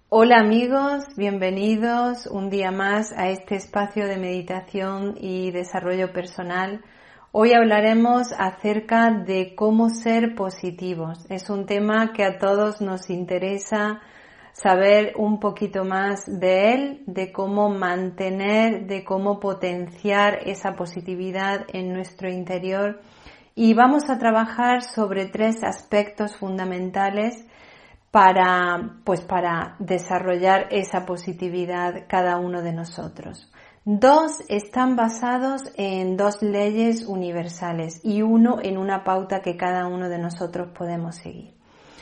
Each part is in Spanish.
Hola amigos, bienvenidos un día más a este espacio de meditación y desarrollo personal. Hoy hablaremos acerca de cómo ser positivos. Es un tema que a todos nos interesa saber un poquito más de él, de cómo mantener, de cómo potenciar esa positividad en nuestro interior. Y vamos a trabajar sobre 3 aspectos fundamentales para desarrollar esa positividad cada uno de nosotros. 2 están basados en 2 leyes universales y 1 en una pauta que cada uno de nosotros podemos seguir.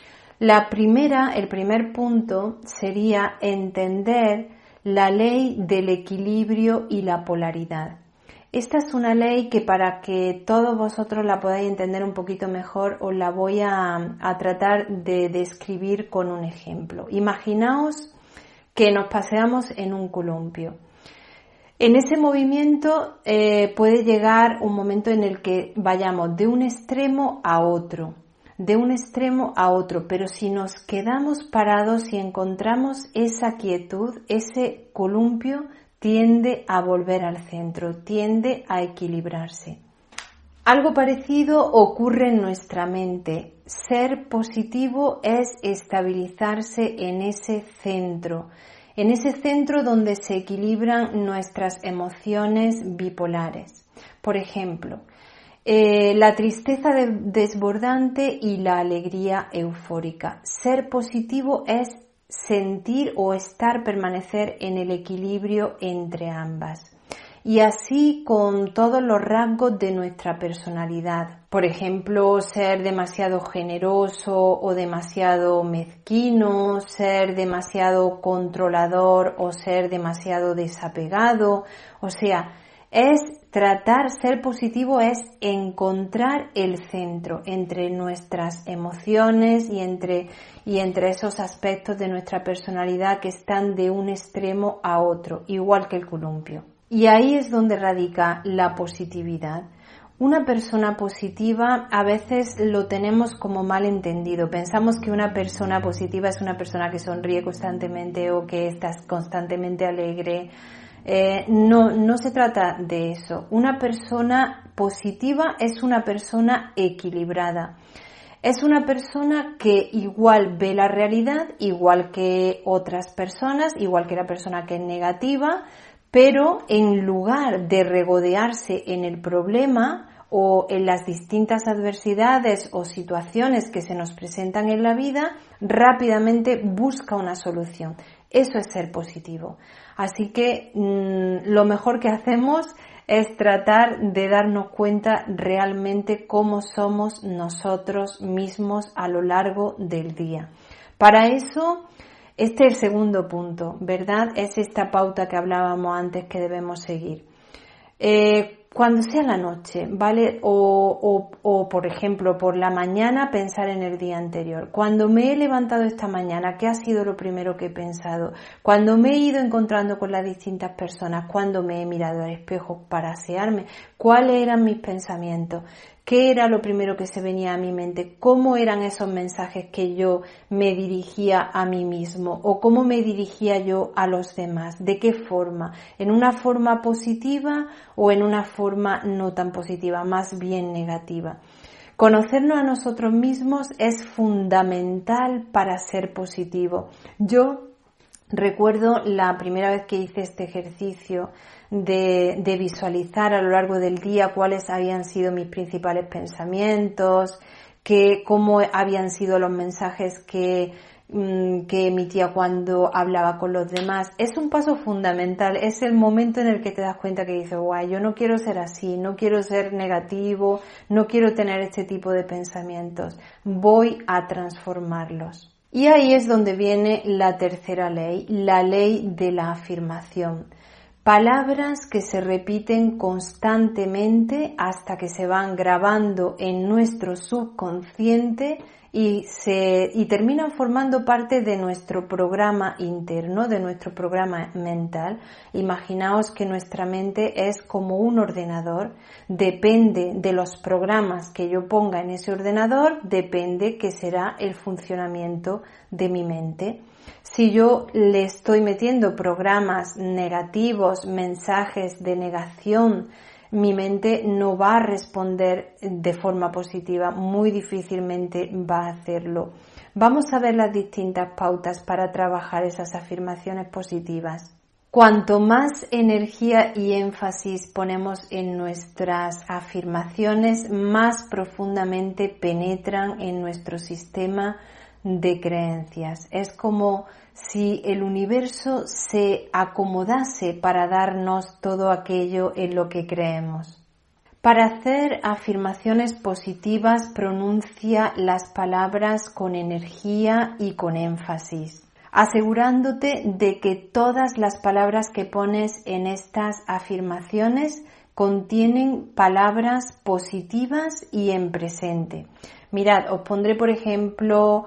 El primer punto sería entender la ley del equilibrio y la polaridad. Esta es una ley que para que todos vosotros la podáis entender un poquito mejor os la voy a tratar de describir con un ejemplo. Imaginaos que nos paseamos en un columpio. En ese movimiento puede llegar un momento en el que vayamos de un extremo a otro, pero si nos quedamos parados y encontramos esa quietud, ese columpio tiende a volver al centro, tiende a equilibrarse. Algo parecido ocurre en nuestra mente. Ser positivo es estabilizarse en ese centro donde se equilibran nuestras emociones bipolares. Por ejemplo, la tristeza desbordante y la alegría eufórica. Ser positivo es sentir o permanecer en el equilibrio entre ambas. Y así con todos los rasgos de nuestra personalidad. Por ejemplo, ser demasiado generoso o demasiado mezquino, ser demasiado controlador o ser demasiado desapegado. O sea, ser positivo es encontrar el centro entre nuestras emociones y entre esos aspectos de nuestra personalidad que están de un extremo a otro, igual que el columpio. Y ahí es donde radica la positividad. Una persona positiva a veces lo tenemos como mal entendido. Pensamos que una persona positiva es una persona que sonríe constantemente o que está constantemente alegre. No se trata de eso. Una persona positiva es una persona equilibrada. Es una persona que igual ve la realidad, igual que otras personas, igual que la persona que es negativa, pero en lugar de regodearse en el problema o en las distintas adversidades o situaciones que se nos presentan en la vida, rápidamente busca una solución. Eso es ser positivo. Así que lo mejor que hacemos es tratar de darnos cuenta realmente cómo somos nosotros mismos a lo largo del día. Para eso, este es el segundo punto, ¿verdad? Es esta pauta que hablábamos antes que debemos seguir. Cuando sea la noche, ¿vale? O por ejemplo, por la mañana pensar en el día anterior. Cuando me he levantado esta mañana, ¿qué ha sido lo primero que he pensado? Cuando me he ido encontrando con las distintas personas, cuando me he mirado al espejo para asearme, ¿cuáles eran mis pensamientos? ¿Qué era lo primero que se venía a mi mente? ¿Cómo eran esos mensajes que yo me dirigía a mí mismo? ¿O cómo me dirigía yo a los demás? ¿De qué forma? ¿En una forma positiva o en una forma no tan positiva, más bien negativa? Conocernos a nosotros mismos es fundamental para ser positivo. Yo recuerdo la primera vez que hice este ejercicio de visualizar a lo largo del día cuáles habían sido mis principales pensamientos, cómo habían sido los mensajes que emitía cuando hablaba con los demás. Es un paso fundamental, es el momento en el que te das cuenta que dices, guau, yo no quiero ser así, no quiero ser negativo, no quiero tener este tipo de pensamientos, voy a transformarlos. Y ahí es donde viene la tercera ley, la ley de la afirmación. Palabras que se repiten constantemente hasta que se van grabando en nuestro subconsciente y terminan formando parte de nuestro programa interno, de nuestro programa mental. Imaginaos que nuestra mente es como un ordenador, depende de los programas que yo ponga en ese ordenador, depende que será el funcionamiento de mi mente. Si yo le estoy metiendo programas negativos, mensajes de negación, mi mente no va a responder de forma positiva, muy difícilmente va a hacerlo. Vamos a ver las distintas pautas para trabajar esas afirmaciones positivas. Cuanto más energía y énfasis ponemos en nuestras afirmaciones, más profundamente penetran en nuestro sistema de creencias. Es como si el universo se acomodase para darnos todo aquello en lo que creemos. Para hacer afirmaciones positivas, pronuncia las palabras con energía y con énfasis, asegurándote de que todas las palabras que pones en estas afirmaciones contienen palabras positivas y en presente. Mirad, os pondré por ejemplo,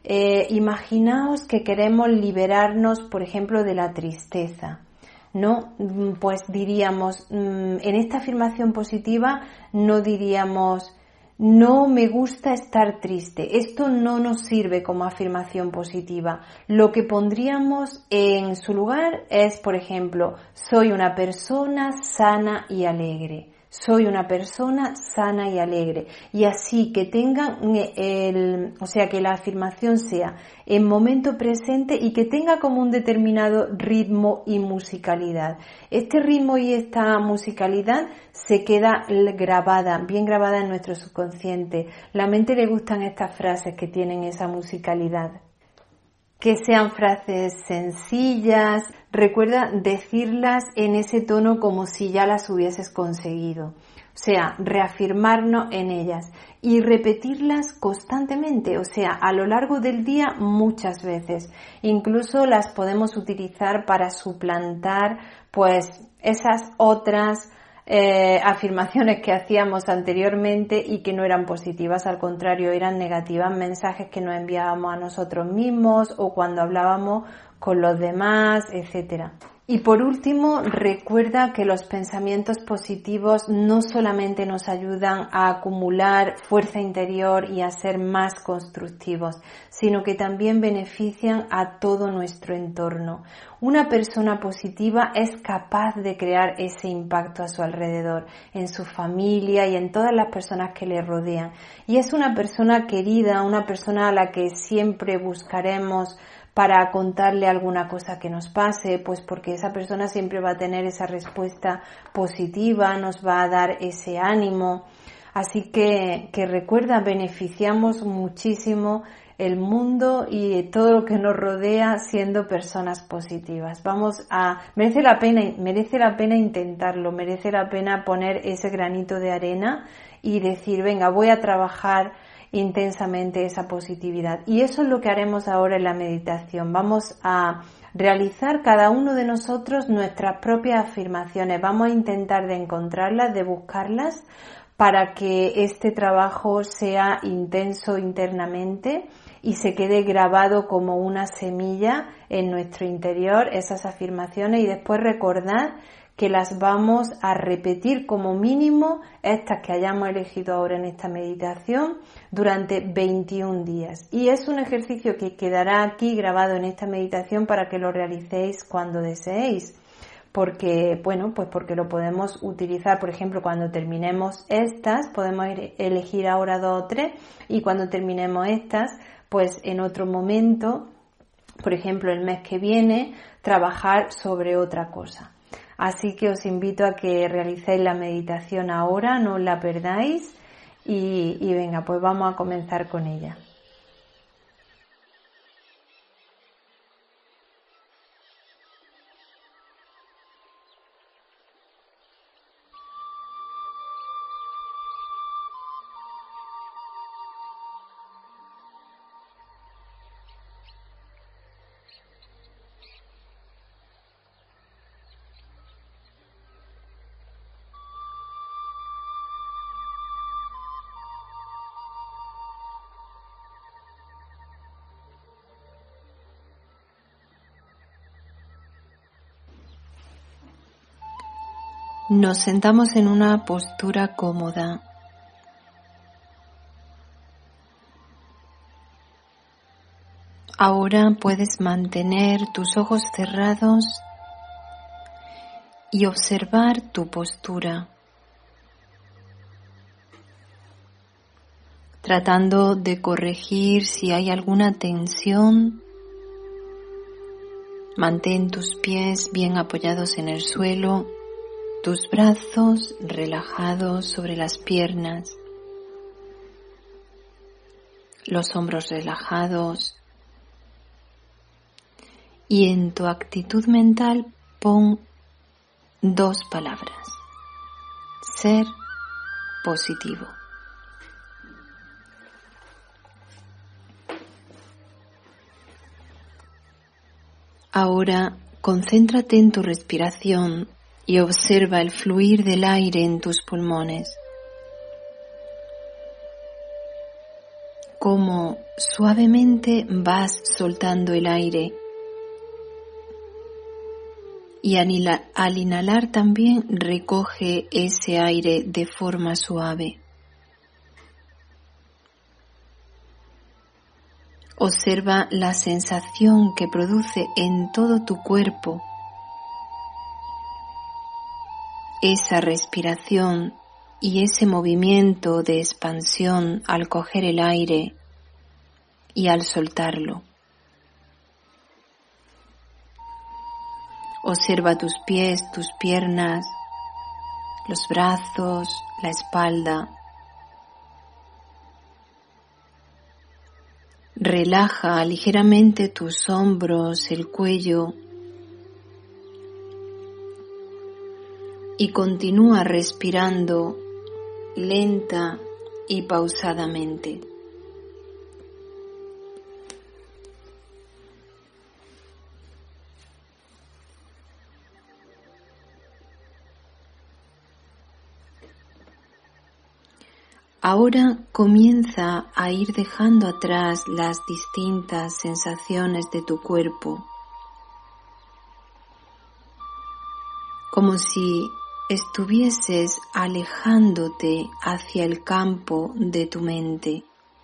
imaginaos que queremos liberarnos, por ejemplo, de la tristeza, ¿no? Pues diríamos, en esta afirmación positiva no diríamos, no me gusta estar triste. Esto no nos sirve como afirmación positiva. Lo que pondríamos en su lugar es, por ejemplo, soy una persona sana y alegre. Soy una persona sana y alegre. Y así que tengan o sea, que la afirmación sea en momento presente y que tenga como un determinado ritmo y musicalidad. Este ritmo y esta musicalidad se queda grabada, bien grabada en nuestro subconsciente. La mente le gustan estas frases que tienen esa musicalidad. Que sean frases sencillas, recuerda decirlas en ese tono como si ya las hubieses conseguido. O sea, reafirmarnos en ellas y repetirlas constantemente, o sea, a lo largo del día muchas veces. Incluso las podemos utilizar para suplantar pues esas otras afirmaciones que hacíamos anteriormente y que no eran positivas, al contrario, eran negativas, mensajes que nos enviábamos a nosotros mismos o cuando hablábamos con los demás, etcétera. Y por último, recuerda que los pensamientos positivos no solamente nos ayudan a acumular fuerza interior y a ser más constructivos, sino que también benefician a todo nuestro entorno. Una persona positiva es capaz de crear ese impacto a su alrededor, en su familia y en todas las personas que le rodean. Y es una persona querida, una persona a la que siempre buscaremos para contarle alguna cosa que nos pase, pues porque esa persona siempre va a tener esa respuesta positiva, nos va a dar ese ánimo. Así que recuerda, beneficiamos muchísimo el mundo y todo lo que nos rodea siendo personas positivas. Merece la pena intentarlo, merece la pena poner ese granito de arena y decir, venga, voy a trabajar intensamente esa positividad. Y eso es lo que haremos ahora en la meditación. Vamos a realizar cada uno de nosotros nuestras propias afirmaciones. Vamos a intentar de encontrarlas, de buscarlas, para que este trabajo sea intenso internamente y se quede grabado como una semilla en nuestro interior, esas afirmaciones, y después recordad que las vamos a repetir como mínimo, estas que hayamos elegido ahora en esta meditación, durante 21 días. Y es un ejercicio que quedará aquí grabado en esta meditación para que lo realicéis cuando deseéis. Porque lo podemos utilizar, por ejemplo, cuando terminemos estas, podemos elegir ahora 2 o 3, y cuando terminemos estas, pues en otro momento, por ejemplo el mes que viene, trabajar sobre otra cosa. Así que os invito a que realicéis la meditación ahora, no os la perdáis y venga, pues vamos a comenzar con ella. Nos sentamos en una postura cómoda. Ahora puedes mantener tus ojos cerrados y observar tu postura, tratando de corregir si hay alguna tensión. Mantén tus pies bien apoyados en el suelo, tus brazos relajados sobre las piernas, los hombros relajados. Y en tu actitud mental pon 2 palabras: ser positivo. Ahora concéntrate en tu respiración y observa el fluir del aire en tus pulmones. Cómo suavemente vas soltando el aire. Y al inhalar también recoge ese aire de forma suave. Observa la sensación que produce en todo tu cuerpo esa respiración y ese movimiento de expansión al coger el aire y al soltarlo. Observa tus pies, tus piernas, los brazos, la espalda. Relaja ligeramente tus hombros, el cuello y continúa respirando lenta y pausadamente. Ahora comienza a ir dejando atrás las distintas sensaciones de tu cuerpo, como si estuvieses alejándote hacia el campo de tu mente.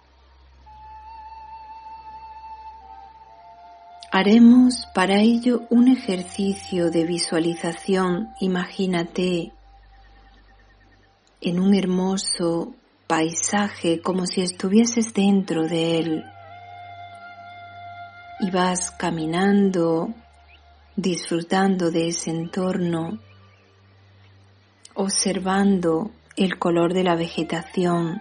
Haremos para ello un ejercicio de visualización. Imagínate en un hermoso paisaje, como si estuvieses dentro de él, y vas caminando, disfrutando de ese entorno, observando el color de la vegetación,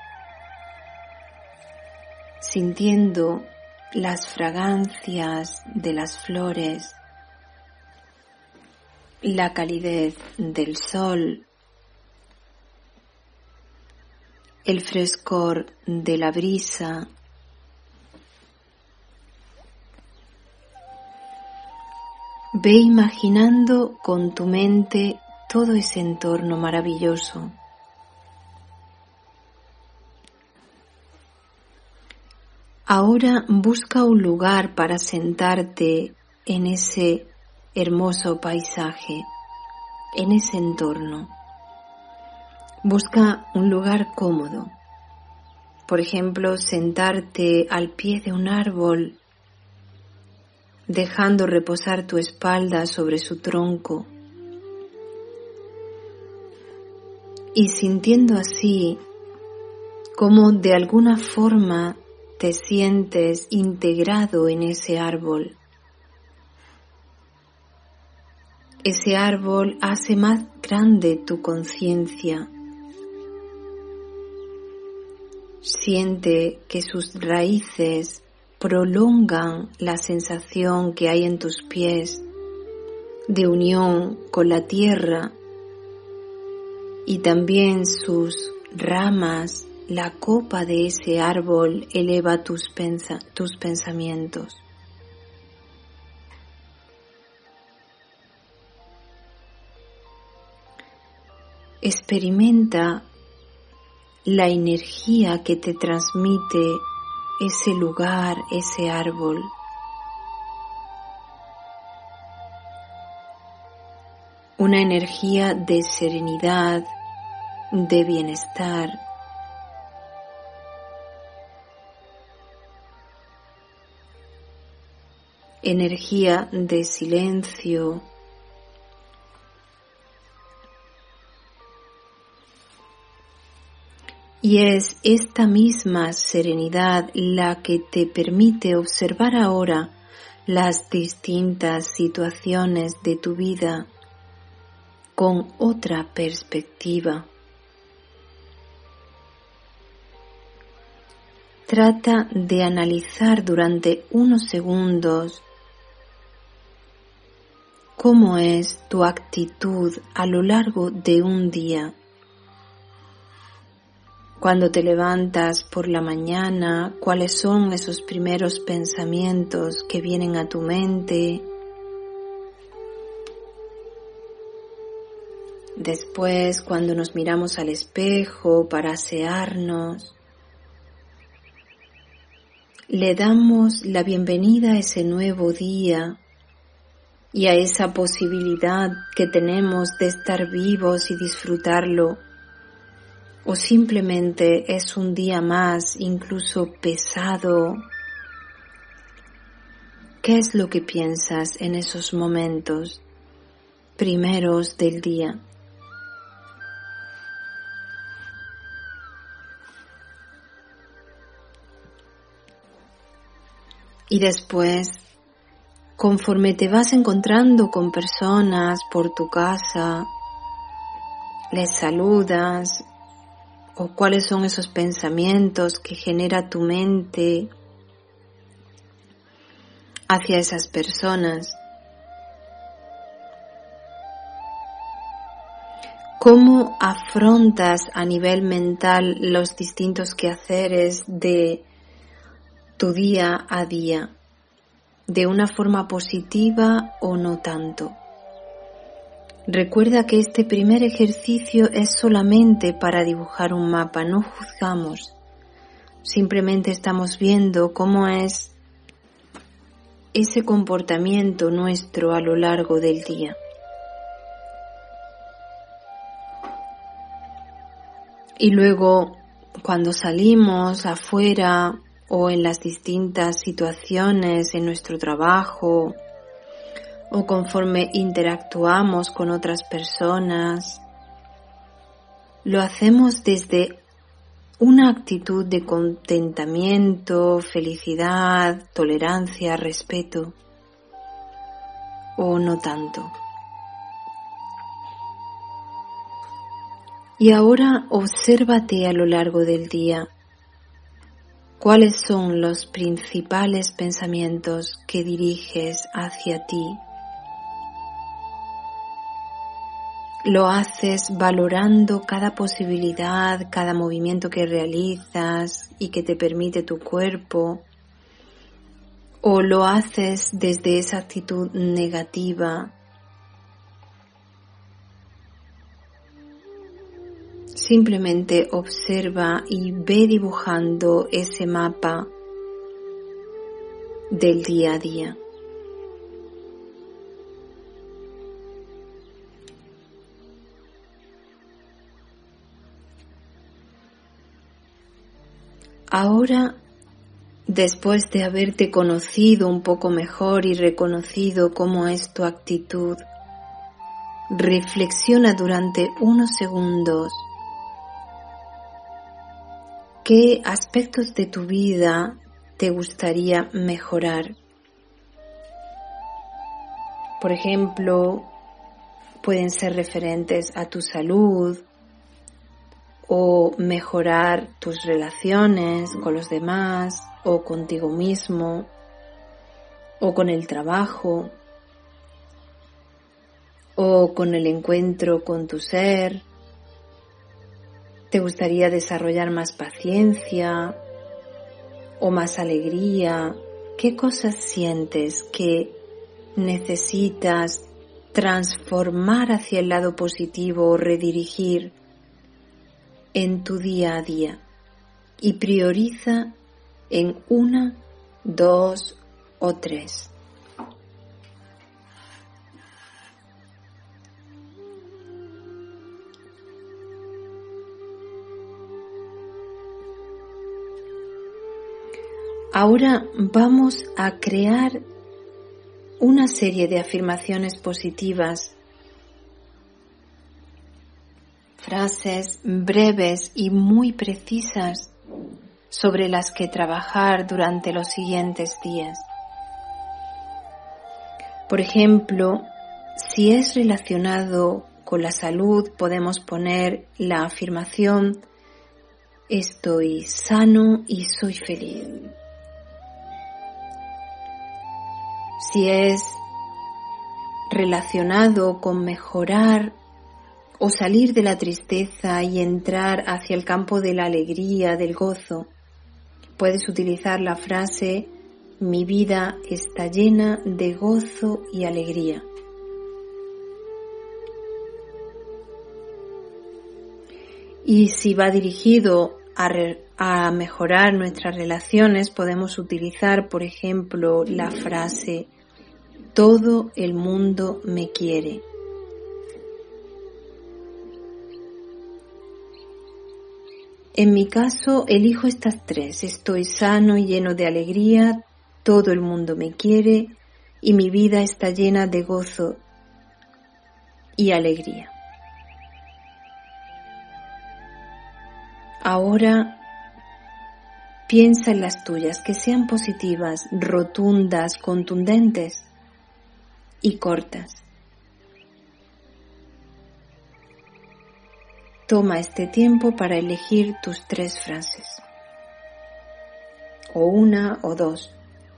sintiendo las fragancias de las flores, la calidez del sol, el frescor de la brisa. Ve imaginando con tu mente todo ese entorno maravilloso. Ahora busca un lugar para sentarte en ese hermoso paisaje, en ese entorno. Busca un lugar cómodo. Por ejemplo, sentarte al pie de un árbol, dejando reposar tu espalda sobre su tronco y sintiendo así cómo de alguna forma te sientes integrado en ese árbol. Ese árbol hace más grande tu conciencia. Siente que sus raíces prolongan la sensación que hay en tus pies de unión con la tierra, y también sus ramas, la copa de ese árbol eleva tus pensamientos. Experimenta la energía que te transmite ese lugar, ese árbol. Una energía de serenidad, de bienestar. energía de silencio. Y es esta misma serenidad la que te permite observar ahora las distintas situaciones de tu vida con otra perspectiva. Trata de analizar durante unos segundos cómo es tu actitud a lo largo de un día. Cuando te levantas por la mañana, ¿cuáles son esos primeros pensamientos que vienen a tu mente? Después, cuando nos miramos al espejo para asearnos, le damos la bienvenida a ese nuevo día y a esa posibilidad que tenemos de estar vivos y disfrutarlo. O simplemente es un día más, incluso pesado. ¿Qué es lo que piensas en esos momentos primeros del día? Y después, conforme te vas encontrando con personas por tu casa, les saludas, o cuáles son esos pensamientos que genera tu mente hacia esas personas. ¿Cómo afrontas a nivel mental los distintos quehaceres de tu día a día? ¿De una forma positiva o no tanto? Recuerda que este primer ejercicio es solamente para dibujar un mapa, no juzgamos. Simplemente estamos viendo cómo es ese comportamiento nuestro a lo largo del día. Y luego, cuando salimos afuera o en las distintas situaciones en nuestro trabajo, o conforme interactuamos con otras personas, lo hacemos desde una actitud de contentamiento, felicidad, tolerancia, respeto, o no tanto. Y ahora obsérvate a lo largo del día. ¿Cuáles son los principales pensamientos que diriges hacia ti? ¿Lo haces valorando cada posibilidad, cada movimiento que realizas y que te permite tu cuerpo? ¿O lo haces desde esa actitud negativa? Simplemente observa y ve dibujando ese mapa del día a día. Ahora, después de haberte conocido un poco mejor y reconocido cómo es tu actitud, reflexiona durante unos segundos qué aspectos de tu vida te gustaría mejorar. Por ejemplo, pueden ser referentes a tu salud, o mejorar tus relaciones con los demás o contigo mismo o con el trabajo o con el encuentro con tu ser. ¿Te gustaría desarrollar más paciencia o más alegría? ¿Qué cosas sientes que necesitas transformar hacia el lado positivo o redirigir en tu día a día? Y prioriza en 1, 2 o 3. Ahora vamos a crear una serie de afirmaciones positivas, frases breves y muy precisas sobre las que trabajar durante los siguientes días. Por ejemplo, si es relacionado con la salud, podemos poner la afirmación: estoy sano y soy feliz. Si es relacionado con mejorar o salir de la tristeza y entrar hacia el campo de la alegría, del gozo, puedes utilizar la frase: mi vida está llena de gozo y alegría. Y si va dirigido a mejorar nuestras relaciones, podemos utilizar, por ejemplo, la frase: todo el mundo me quiere. En mi caso, elijo estas tres: estoy sano y lleno de alegría, todo el mundo me quiere y mi vida está llena de gozo y alegría. Ahora piensa en las tuyas, que sean positivas, rotundas, contundentes y cortas. Toma este tiempo para elegir tus tres frases, o una o dos.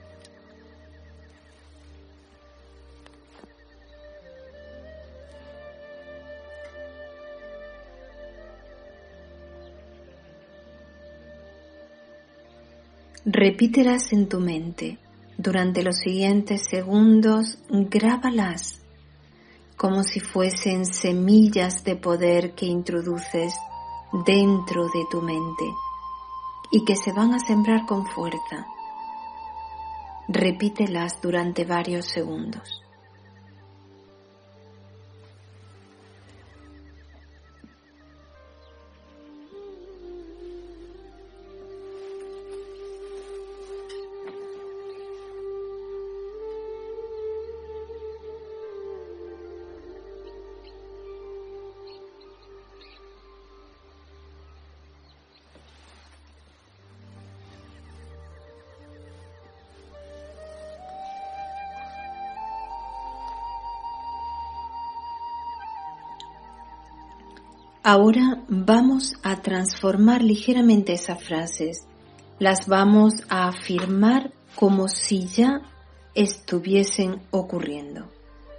Repítelas en tu mente. Durante los siguientes segundos, grábalas como si fuesen semillas de poder que introduces dentro de tu mente y que se van a sembrar con fuerza. Repítelas durante varios segundos. Ahora vamos a transformar ligeramente esas frases. Las vamos a afirmar como si ya estuviesen ocurriendo.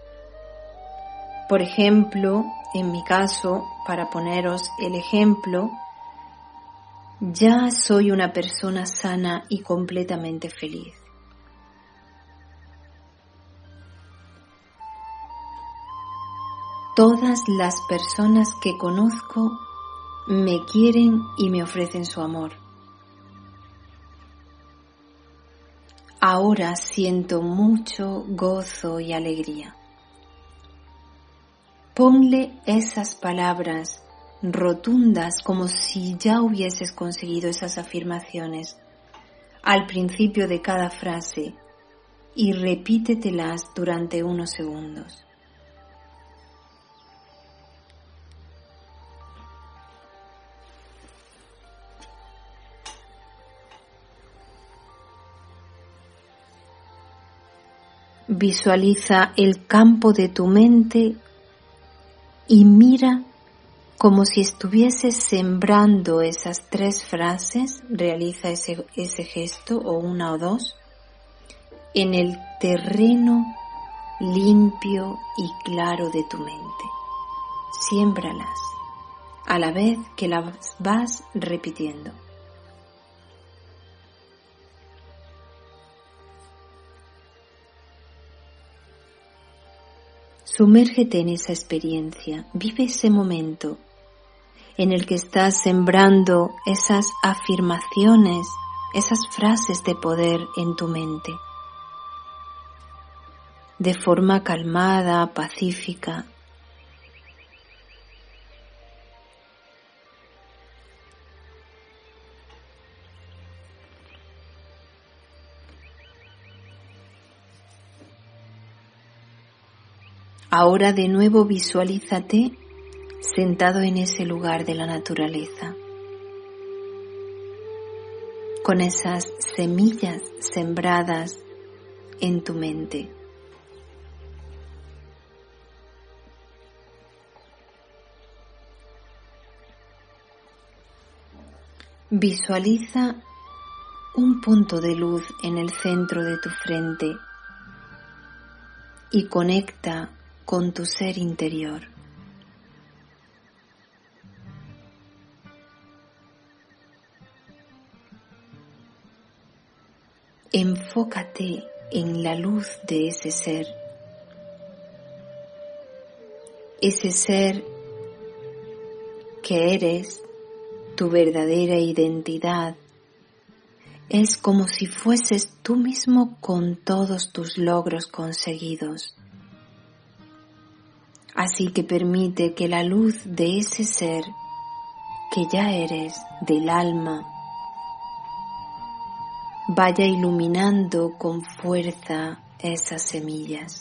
Por ejemplo, en mi caso, para poneros el ejemplo, ya soy una persona sana y completamente feliz. Todas las personas que conozco me quieren y me ofrecen su amor. Ahora siento mucho gozo y alegría. Ponle esas palabras rotundas como si ya hubieses conseguido esas afirmaciones al principio de cada frase y repítetelas durante unos segundos. Visualiza el campo de tu mente y mira como si estuvieses sembrando esas tres frases. Realiza ese gesto, o una o dos, en el terreno limpio y claro de tu mente. Siémbralas a la vez que las vas repitiendo. Sumérgete en esa experiencia, vive ese momento en el que estás sembrando esas afirmaciones, esas frases de poder en tu mente, de forma calmada, pacífica. Ahora de nuevo visualízate sentado en ese lugar de la naturaleza, con esas semillas sembradas en tu mente. Visualiza un punto de luz en el centro de tu frente y conecta con tu ser interior. Enfócate en la luz de ese ser que eres, tu verdadera identidad. Es como si fueses tú mismo con todos tus logros conseguidos. Así que permite que la luz de ese ser que ya eres, del alma, vaya iluminando con fuerza esas semillas.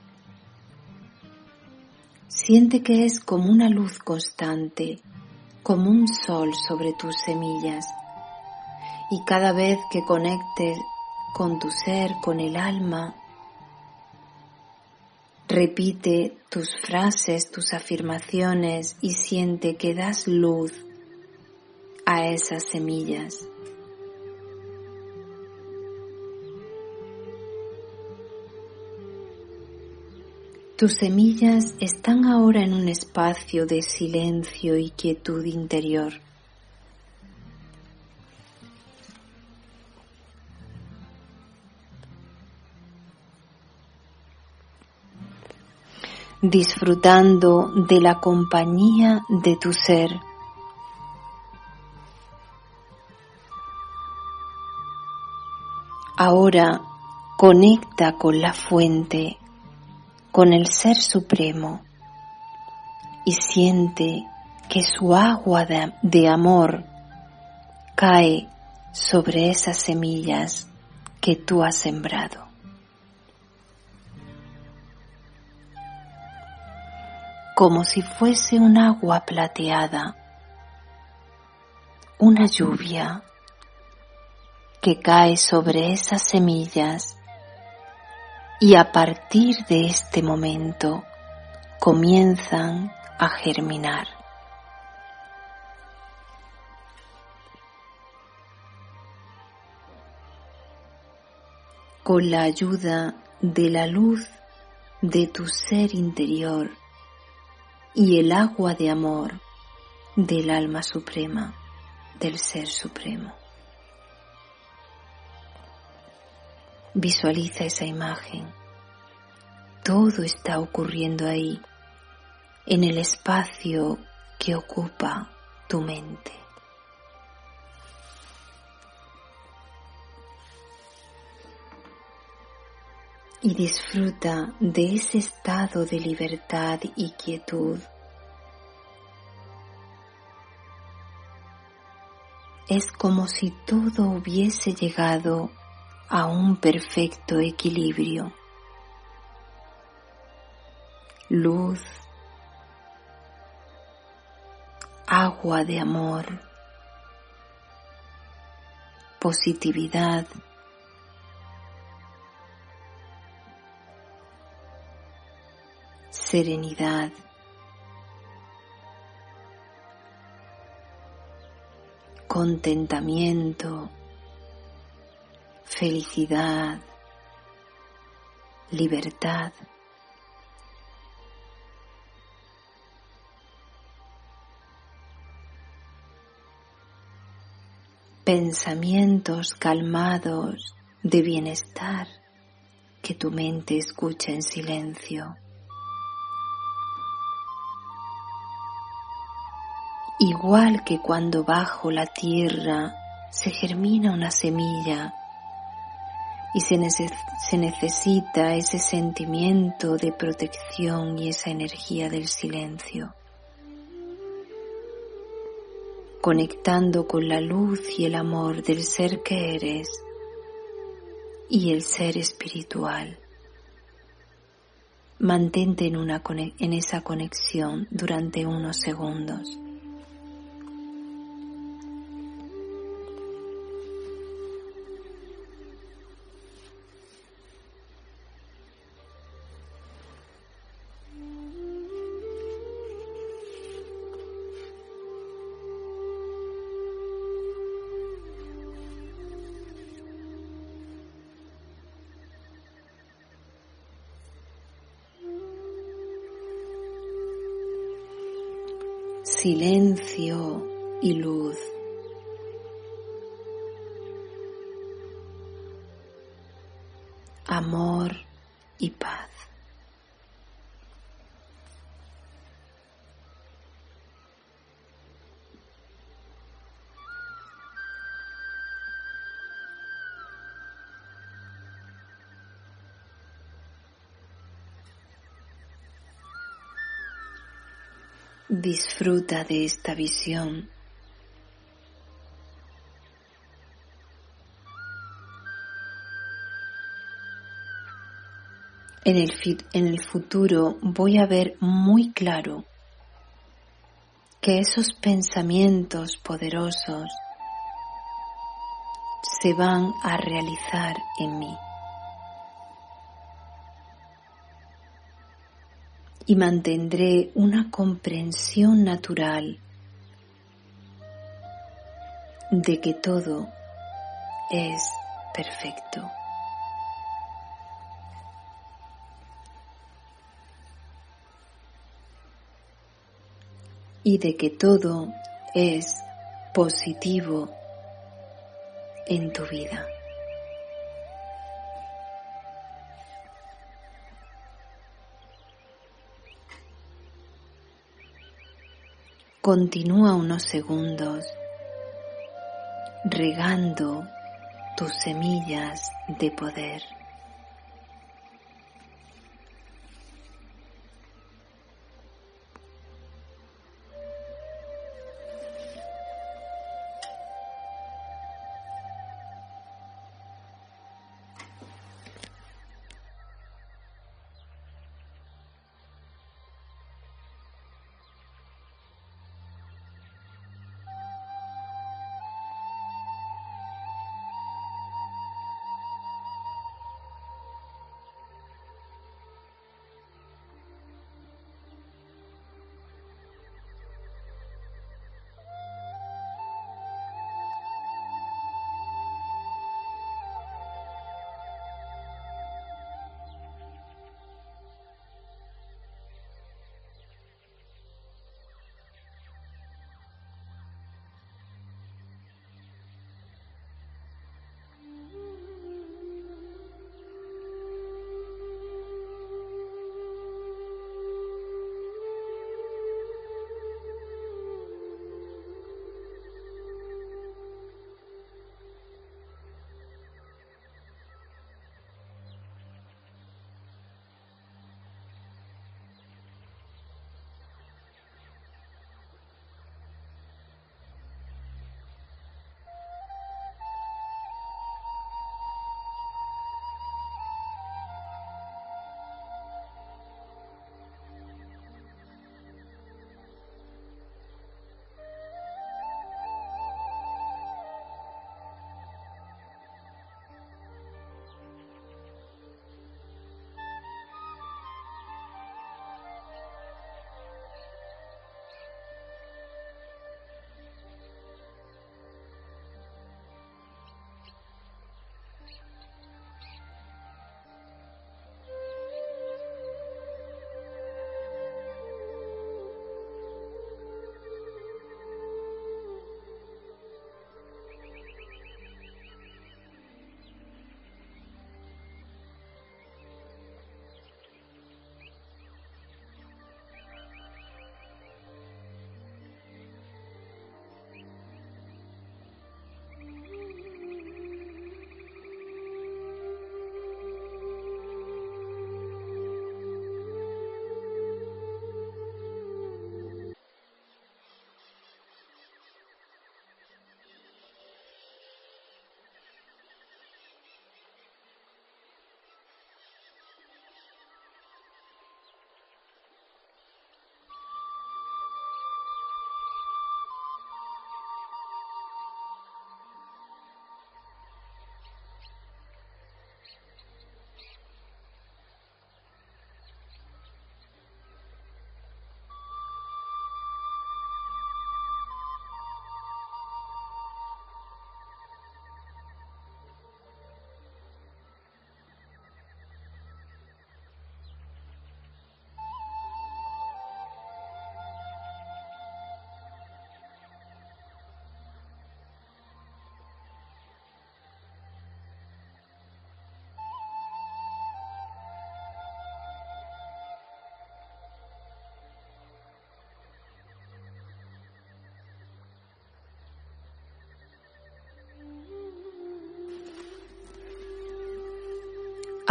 Siente que es como una luz constante, como un sol sobre tus semillas. Y cada vez que conectes con tu ser, con el alma, repite tus frases, tus afirmaciones y siente que das luz a esas semillas. Tus semillas están ahora en un espacio de silencio y quietud interior. Disfrutando de la compañía de tu ser. Ahora conecta con la fuente, con el Ser Supremo, y siente que su agua de amor cae sobre esas semillas que tú has sembrado. Como si fuese un agua plateada, una lluvia que cae sobre esas semillas y a partir de este momento comienzan a germinar. Con la ayuda de la luz de tu ser interior y el agua de amor del alma suprema, del Ser Supremo. Visualiza esa imagen. Todo está ocurriendo ahí, en el espacio que ocupa tu mente. Y disfruta de ese estado de libertad y quietud. Es como si todo hubiese llegado a un perfecto equilibrio. Luz, agua de amor, positividad, serenidad, contentamiento, felicidad, libertad. Pensamientos calmados de bienestar que tu mente escucha en silencio. Igual que cuando bajo la tierra se germina una semilla y se necesita ese sentimiento de protección y esa energía del silencio. Conectando con la luz y el amor del ser que eres y el ser espiritual. Mantente en esa conexión durante unos segundos. Silencio y luz. Amor y paz. Disfruta de esta visión. En el futuro voy a ver muy claro que esos pensamientos poderosos se van a realizar en mí. Y mantendré una comprensión natural de que todo es perfecto. Y de que todo es positivo en tu vida. Continúa unos segundos regando tus semillas de poder.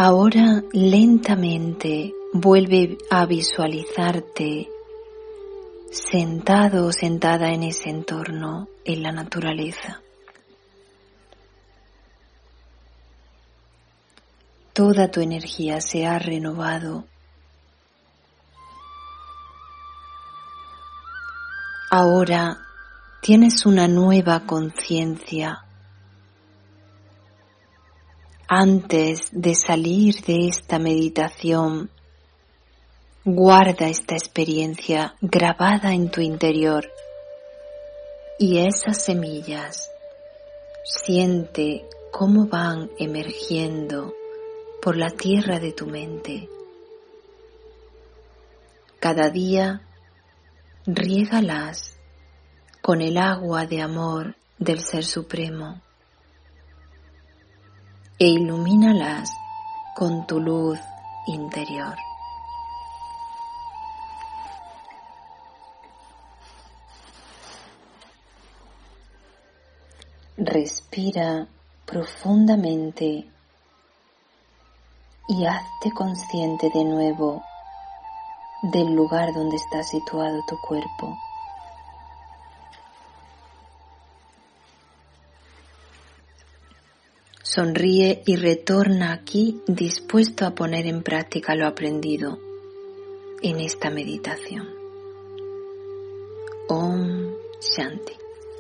Ahora lentamente vuelve a visualizarte sentado o sentada en ese entorno, en la naturaleza. Toda tu energía se ha renovado. Ahora tienes una nueva conciencia. Antes de salir de esta meditación, guarda esta experiencia grabada en tu interior y esas semillas siente cómo van emergiendo por la tierra de tu mente. Cada día riégalas con el agua de amor del Ser Supremo e ilumínalas con tu luz interior. Respira profundamente y hazte consciente de nuevo del lugar donde está situado tu cuerpo. Sonríe y retorna aquí dispuesto a poner en práctica lo aprendido en esta meditación. Om Shanti.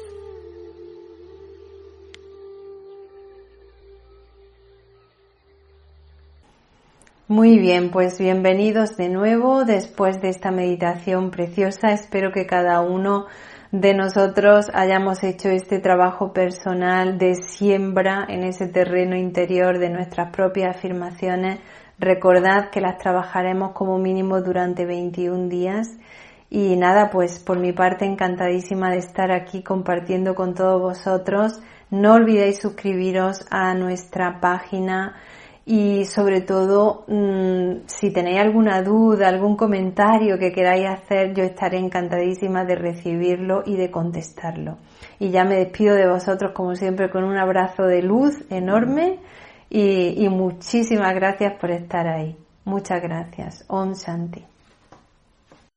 Muy bien, pues bienvenidos de nuevo después de esta meditación preciosa. Espero que cada uno de nosotros hayamos hecho este trabajo personal de siembra en ese terreno interior de nuestras propias afirmaciones. Recordad que las trabajaremos como mínimo durante 21 días. Y nada, pues por mi parte encantadísima de estar aquí compartiendo con todos vosotros. No olvidéis suscribiros a nuestra página. Y sobre todo, si tenéis alguna duda, algún comentario que queráis hacer, yo estaré encantadísima de recibirlo y de contestarlo. Y ya me despido de vosotros, como siempre, con un abrazo de luz enorme y muchísimas gracias por estar ahí. Muchas gracias. Om Shanti.